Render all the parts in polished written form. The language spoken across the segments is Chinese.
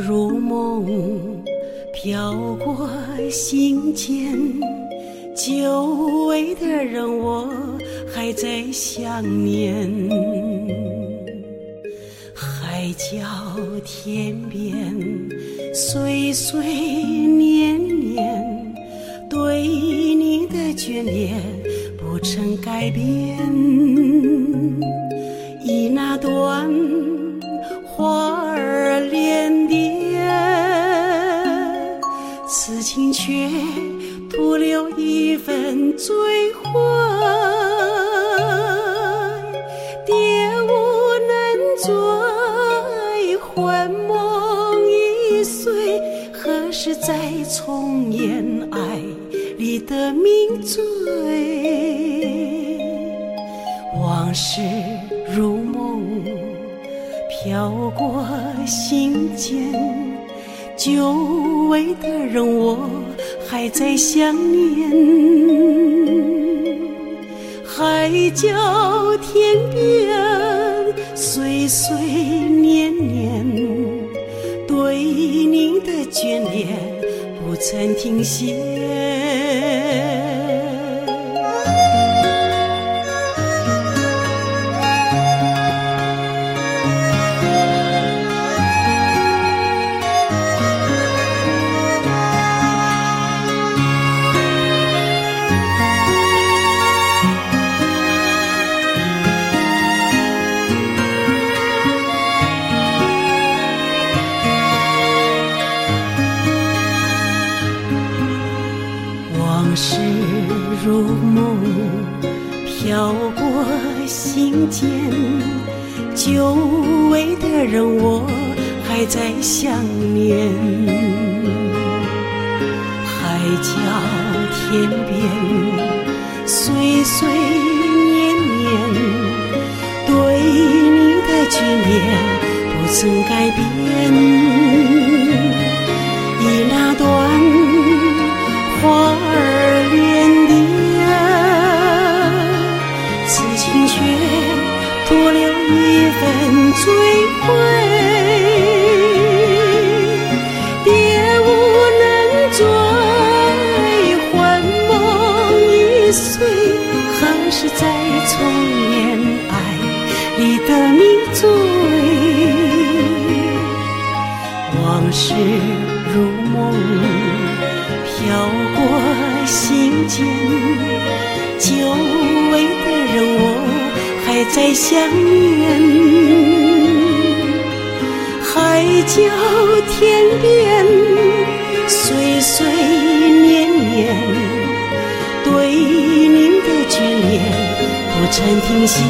如梦飘过心间，久违的人我还在想念。海角天边，岁岁年年，对你的眷恋不曾改变。以那段花儿连蝶，此情却徒留一份追悔。蝶无能追，魂梦已碎，何时再重演爱里的迷醉？往事如梦飘过心间，久违的人我还在想念。海角天边，岁岁年年，对你的眷恋不曾停歇。往事如梦飘过心间，久违的人我还在想念。海角天边，岁岁年年，对你的眷恋不曾改变。以那段花儿连蝶，此情却徒留一份追悔。蝶无能追，魂梦已碎，何时再重演爱里的迷醉？往事如梦飘过心间，久违的人我还在想念。海角天边，岁岁年年，对您的眷恋不曾停歇。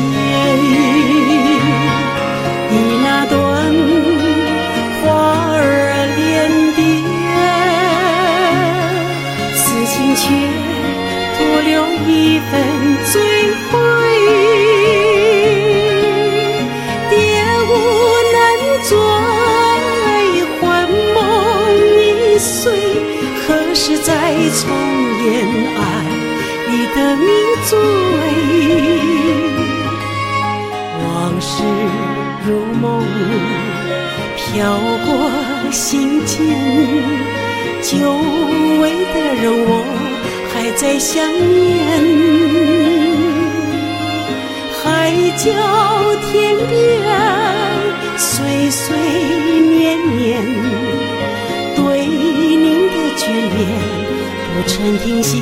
以那段花儿连蝶，却徒留一份追悔。蝶无能追，魂梦已碎，何时再重演爱里的迷醉？往事如梦飘过心间，久违的人我还在想念。海角天边，岁岁年年，对您的眷恋不曾停歇。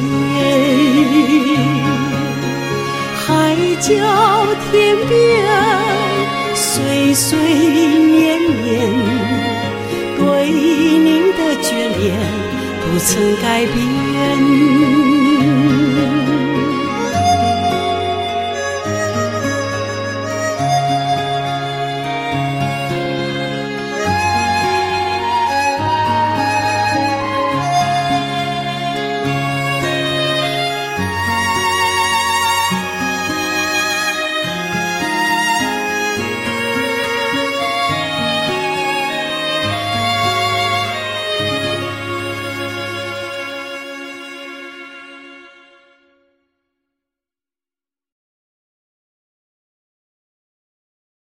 海角天边，岁岁年年，对您的眷恋不曾改变。